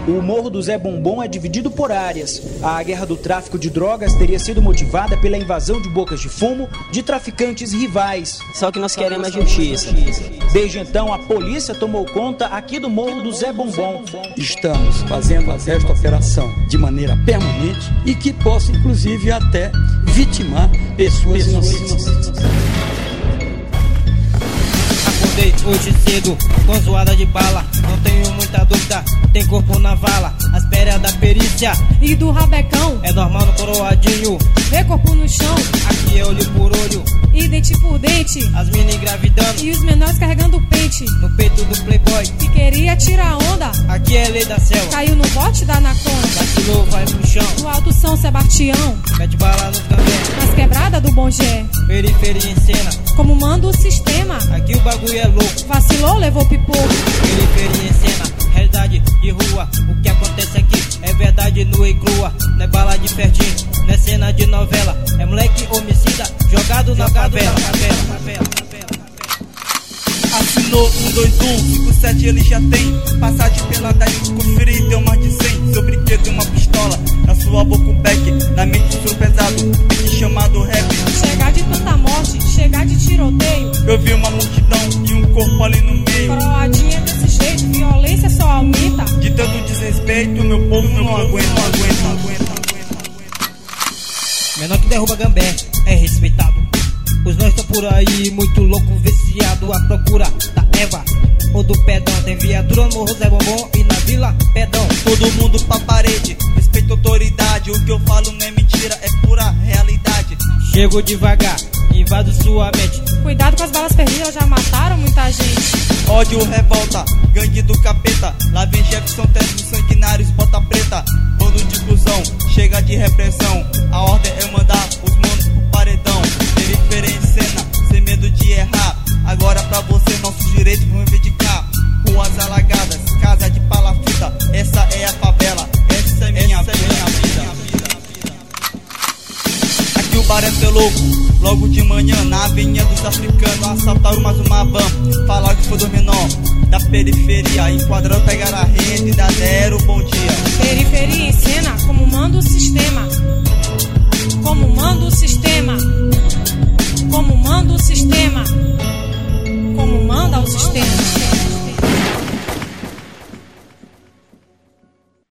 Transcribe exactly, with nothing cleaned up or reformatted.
O Morro do Zé Bombom é dividido por áreas. A guerra do tráfico de drogas teria sido motivada pela invasão de bocas de fumo de traficantes rivais. Só que nós queremos a justiça. Desde então, a polícia tomou conta aqui do Morro do Zé Bombom. Estamos fazendo esta operação de maneira permanente e que possa, inclusive, até vitimar pessoas inocentes. Acordei hoje cedo, com zoada de bala. Não tenho muita dúvida, tem corpo na vala. As péreas da perícia e do rabecão é normal no coroadinho. Vê corpo no chão, aqui é olho por olho e dente por dente. As minas engravidando e os menores carregando pente no peito do playboy que queria tirar onda. Aqui é lei da selva, caiu no bote da anaconda. Vacilou, vai pro chão, no Alto São Sebastião. Mete bala nos gambé, nas quebradas do Bongé. Periferia em cena, como manda o sistema. Aqui o bagulho é louco, vacilou, levou pipoco. Periferia em cena, realidade de rua. O que acontece aqui é verdade nua e crua. Não é bala de pertinho, não é cena de novela. É moleque homicida, jogado na favela. Assinou um dois um, cinco sete ele já tem. Passagem pela dez, conferir, deu mais de cem. Seu brinquedo e uma pistola, na sua boca um beck. Na mente seu pesado, beat chamado rap. Chegar de tanta morte, chegar de tiroteio. Eu vi uma multidão e um corpo ali no meio. Coroadinha desse jeito, violência só aumenta. De tanto desrespeito, meu povo não aguenta, não aguenta, não aguenta. Menor que derruba gambé é respeitado. Os nós estão por aí, muito louco, viciado à procura da Eva ou do Pedão. Tem viatura no Morro Zé Bombom e na Vila Pedão. Todo mundo pra parede, respeita a autoridade. O que eu falo não é mentira, é pura realidade. Chego devagar, invado sua mente. Cuidado com as balas perdidas, já mataram muita gente. Ódio, revolta, gangue do capeta. Lá vem Jefferson, testes sanguinários, bota preta. Bando de cuzão, chega de repressão. A ordem é mandar os manos pro paredão. Periferia em cena, sem medo de errar. Agora pra você, nossos direitos vão reivindicar. Ruas alagadas, casa de palafita. Essa é a favela, essa é minha, essa vida. É minha vida. Aqui o barento é louco, logo de manhã na avenida dos africanos. Assaltaram mais uma van, falaram que foi do menor da periferia. Enquadraram, pegaram a rede, da zero, bom dia. Periferia em